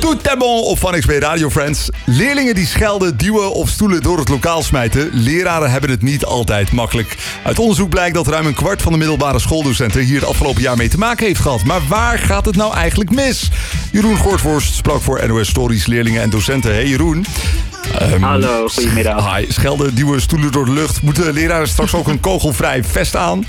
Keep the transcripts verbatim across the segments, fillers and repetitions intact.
Tout est bon op Fun X B Radio Friends. Leerlingen die schelden, duwen of stoelen door het lokaal smijten. Leraren hebben het niet altijd makkelijk. Uit onderzoek blijkt dat ruim een kwart van de middelbare schooldocenten hier het afgelopen jaar mee te maken heeft gehad. Maar waar gaat het nou eigenlijk mis? Jeroen Gortvorst sprak voor N O S Stories leerlingen en docenten. Hey Jeroen. Um, Hallo, goedemiddag. Hi, schelden, duwen, stoelen door de lucht. Moeten leraren straks ook een kogelvrij vest aan?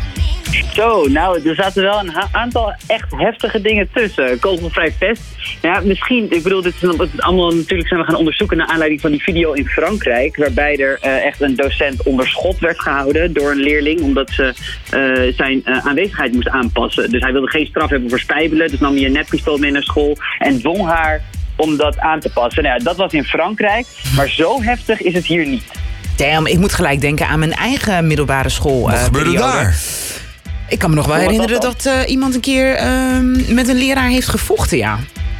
Zo, nou, er zaten wel een ha- aantal echt heftige dingen tussen. Kogelvrij vest. Ja, misschien, ik bedoel, dit is het allemaal natuurlijk zijn we gaan onderzoeken naar aanleiding van die video in Frankrijk, waarbij er uh, echt een docent onder schot werd gehouden door een leerling, omdat ze uh, zijn uh, aanwezigheid moest aanpassen. Dus hij wilde geen straf hebben voor spijbelen, dus nam hij een neppistool mee naar school en dwong haar om dat aan te passen. Nou ja, dat was in Frankrijk, maar zo heftig is het hier niet. Damn, ik moet gelijk denken aan mijn eigen middelbare school. Wat uh, gebeurde periode. daar? Ik kan me nog wel Hoe was herinneren dat dat, uh, iemand een keer uh, met een leraar heeft gevochten, ja.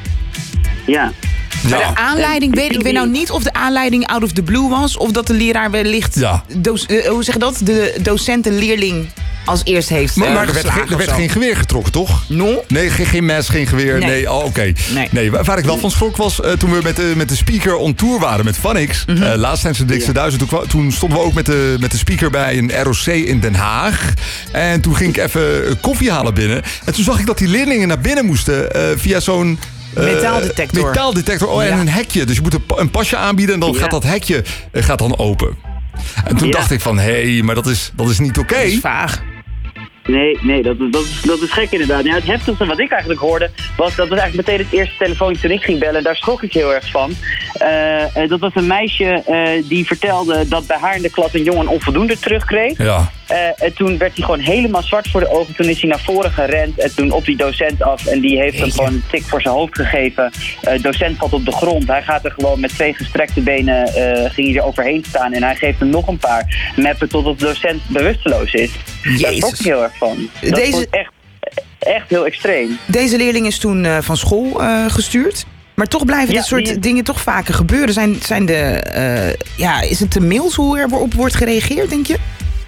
Ja. Maar Ja. de aanleiding, weet, ik weet nou niet of de aanleiding out of the blue was, of dat de leraar wellicht, Ja. doc- uh, hoe zeg je dat, de docent de leerling als eerst heeft Maar, uh, maar er werd, geslagen geen, er werd of zo. geen geweer getrokken, toch? No? Nee, geen, geen mes, geen geweer. Nee, Nee. oh, oké. Nee. Nee, waar ik wel van schrok was uh, toen we met de, met de speaker on tour waren met Fun X. Mhm. Uh, laatst tijdens de Dikste Ja. Duizend. Toen, kwa- toen stonden we ook met de, met de speaker bij een R O C in Den Haag. En toen ging ik even uh, koffie halen binnen. En toen zag ik dat die leerlingen naar binnen moesten uh, via zo'n Uh, Metaaldetector. Metaaldetector. Oh, en Ja. een hekje. Dus je moet een, pa- een pasje aanbieden en dan Ja. gaat dat hekje uh, gaat dan open. En toen Ja. dacht ik van, hé, hey, maar dat is, dat is niet oké. Dat is vaag. Nee, nee, dat, dat, is, dat is gek inderdaad. Nou, het heftigste wat ik eigenlijk hoorde, was dat was eigenlijk meteen het eerste telefoontje toen ik ging bellen. En daar schrok ik heel erg van. Uh, uh, dat was een meisje uh, die vertelde dat bij haar in de klas een jongen een onvoldoende terugkreeg. Ja. Uh, en toen werd hij gewoon helemaal zwart voor de ogen. Toen is hij naar voren gerend en toen op die docent af. En die heeft hem Jeetje. gewoon een tik voor zijn hoofd gegeven. Uh, docent valt op de grond. Hij gaat er gewoon met twee gestrekte benen, uh, ging hij er overheen staan. En hij geeft hem nog een paar meppen totdat de docent bewusteloos is. Daar Jezus. schrok ik heel erg van. Dat Deze- wordt echt, echt heel extreem. Deze leerling is toen uh, van school uh, gestuurd. Maar toch blijven Ja, dit soort die- dingen toch vaker gebeuren. Zijn, zijn de, uh, ja, is het de mails hoe er op wordt gereageerd, denk je?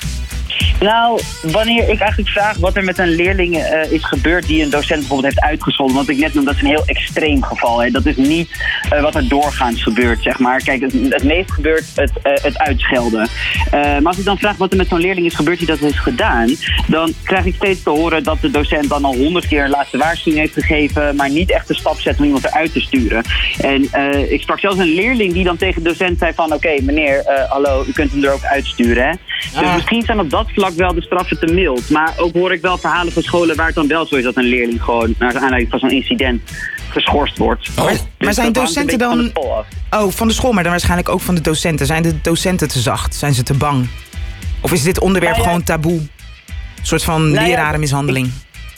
Nou, wanneer ik eigenlijk vraag wat er met een leerling uh, is gebeurd die een docent bijvoorbeeld heeft uitgescholden. Want ik net noemde, dat is een heel extreem geval. Hè. Dat is niet uh, wat er doorgaans gebeurt, zeg maar. Kijk, het, het meest gebeurt het, uh, het uitschelden. Uh, maar als ik dan vraag wat er met zo'n leerling is gebeurd die dat heeft gedaan, dan krijg ik steeds te horen dat de docent dan al honderd keer een laatste waarschuwing heeft gegeven, maar niet echt de stap zet om iemand eruit te sturen. En uh, ik sprak zelfs een leerling die dan tegen de docent zei van, oké, okay, meneer, uh, hallo, u kunt hem er ook uitsturen, hè. Dus Ah. misschien zijn op dat vlak wel de straffen te mild. Maar ook hoor ik wel verhalen van scholen waar het dan wel zo is dat een leerling gewoon naar aanleiding van zo'n incident geschorst wordt. Oh. Maar, Dus maar zijn dat hangt een docenten beetje van dan... de school af. Oh, van de school, maar dan waarschijnlijk ook van de docenten. Zijn de docenten te zacht? Zijn ze te bang? Of is dit onderwerp Nou ja, gewoon taboe? Een soort van Nou ja, lerarenmishandeling.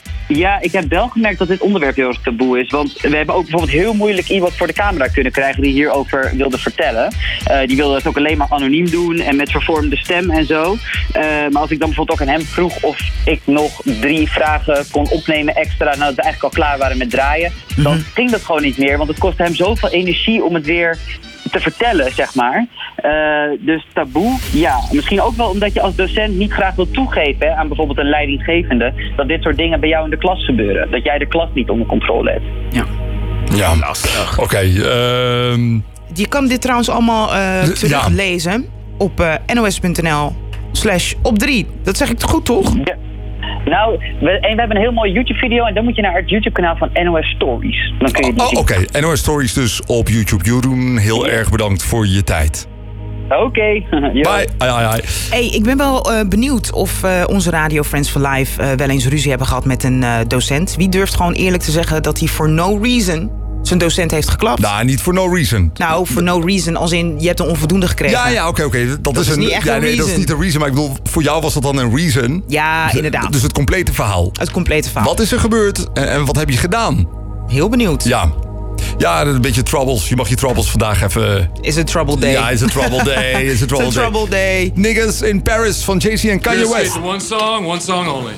Ja, ik heb wel gemerkt dat dit onderwerp heel erg taboe is. Want we hebben ook bijvoorbeeld heel moeilijk iemand voor de camera kunnen krijgen die hierover wilde vertellen. Uh, die wilde het ook alleen maar anoniem doen en met vervormde stem en zo. Uh, maar als ik dan bijvoorbeeld ook aan hem vroeg of ik nog drie vragen kon opnemen extra nadat we eigenlijk al klaar waren met draaien, dan Mhm. ging dat gewoon niet meer. Want het kostte hem zoveel energie om het weer te vertellen, zeg maar. Uh, dus taboe, ja. Misschien ook wel omdat je als docent niet graag wilt toegeven hè, aan bijvoorbeeld een leidinggevende dat dit soort dingen bij jou in de klas gebeuren. Dat jij de klas niet onder controle hebt. Ja. Ja, Lastig. oké. Okay, ehm, Je kan dit trouwens allemaal uh, De- teruglezen op uh, nos.nl slash op drie. Dat zeg ik goed, toch? Ja. Nou, we, en we hebben een heel mooie YouTube-video en dan moet je naar het YouTube-kanaal van N O S Stories. Dan kun je die oh, zien. oké. Okay. N O S Stories dus op YouTube. Jeroen, heel Ja. erg bedankt voor je tijd. Oké. Okay. Bye. Ai, ai, ai. Hey, ik ben wel uh, benieuwd of uh, onze Radio Friends for Life uh, wel eens ruzie hebben gehad met een uh, docent. Wie durft gewoon eerlijk te zeggen dat hij for no reason zijn docent heeft geklapt? Nou, niet for no reason. Nou, for no reason als in je hebt een onvoldoende gekregen. Ja, ja, oké, oké. Dat, Dat is is een, niet echt ja, een nee, dat is reason. niet een reason, maar ik bedoel, voor jou was dat dan een reason. Ja, Dus- inderdaad. Dus het complete verhaal. Het complete verhaal. Wat is er gebeurd en, en wat heb je gedaan? Heel benieuwd. Ja. Ja, een beetje troubles. Je mag je troubles vandaag even... Is het trouble day? Ja, is het trouble day. Is het trouble It's day. a trouble day. Niggas in Paris van Jay-Z en Kanye This West. is one song, one song only.